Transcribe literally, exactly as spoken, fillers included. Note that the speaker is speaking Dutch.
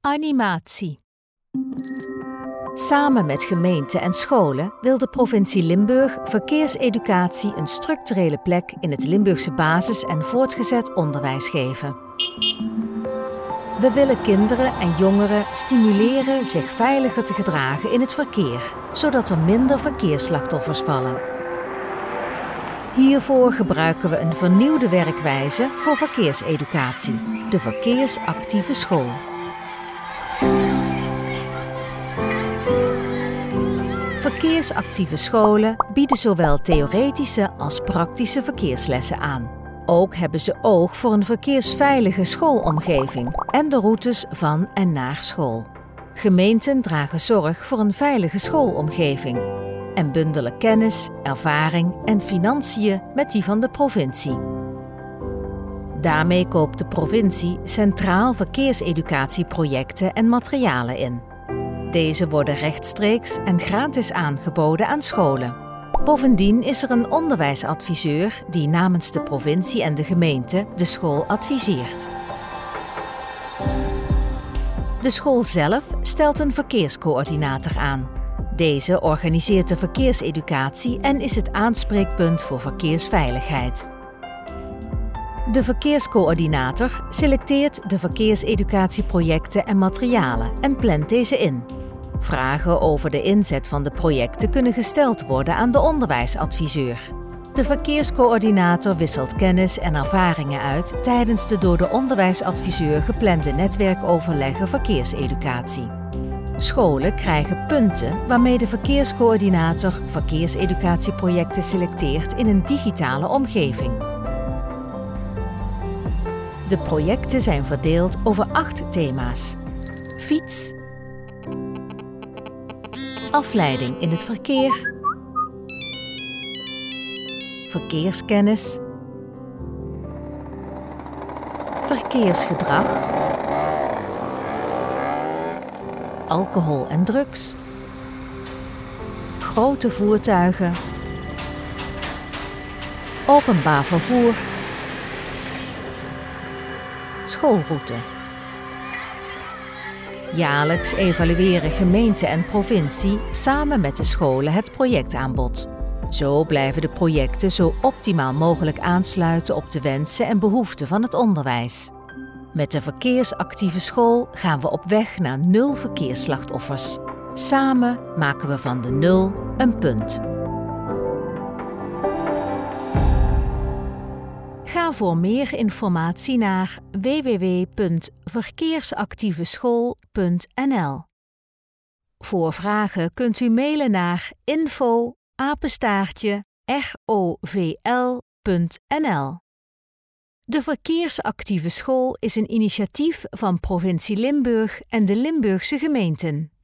Animatie. Samen met gemeenten en scholen wil de provincie Limburg verkeerseducatie een structurele plek in het Limburgse basis- en voortgezet onderwijs geven. We willen kinderen en jongeren stimuleren zich veiliger te gedragen in het verkeer, zodat er minder verkeersslachtoffers vallen. Hiervoor gebruiken we een vernieuwde werkwijze voor verkeerseducatie, de verkeersactieve school. Verkeersactieve scholen bieden zowel theoretische als praktische verkeerslessen aan. Ook hebben ze oog voor een verkeersveilige schoolomgeving en de routes van en naar school. Gemeenten dragen zorg voor een veilige schoolomgeving en bundelen kennis, ervaring en financiën met die van de provincie. Daarmee koopt de provincie centraal verkeerseducatieprojecten en materialen in. Deze worden rechtstreeks en gratis aangeboden aan scholen. Bovendien is er een onderwijsadviseur die namens de provincie en de gemeente de school adviseert. De school zelf stelt een verkeerscoördinator aan. Deze organiseert de verkeerseducatie en is het aanspreekpunt voor verkeersveiligheid. De verkeerscoördinator selecteert de verkeerseducatieprojecten en materialen en plant deze in. Vragen over de inzet van de projecten kunnen gesteld worden aan de onderwijsadviseur. De verkeerscoördinator wisselt kennis en ervaringen uit tijdens de door de onderwijsadviseur geplande netwerkoverleggen verkeerseducatie. Scholen krijgen punten waarmee de verkeerscoördinator verkeerseducatieprojecten selecteert in een digitale omgeving. De projecten zijn verdeeld over acht thema's: fiets, afleiding in het verkeer, verkeerskennis, verkeersgedrag, alcohol en drugs, grote voertuigen, openbaar vervoer, schoolroute. Jaarlijks evalueren gemeente en provincie samen met de scholen het projectaanbod. Zo blijven de projecten zo optimaal mogelijk aansluiten op de wensen en behoeften van het onderwijs. Met de verkeersactieve school gaan we op weg naar nul verkeersslachtoffers. Samen maken we van de nul een punt. Ga voor meer informatie naar w w w punt verkeersactieveschool punt n l. Voor vragen kunt u mailen naar info apenstaartje r o v l punt n l. De Verkeersactieve School is een initiatief van provincie Limburg en de Limburgse gemeenten.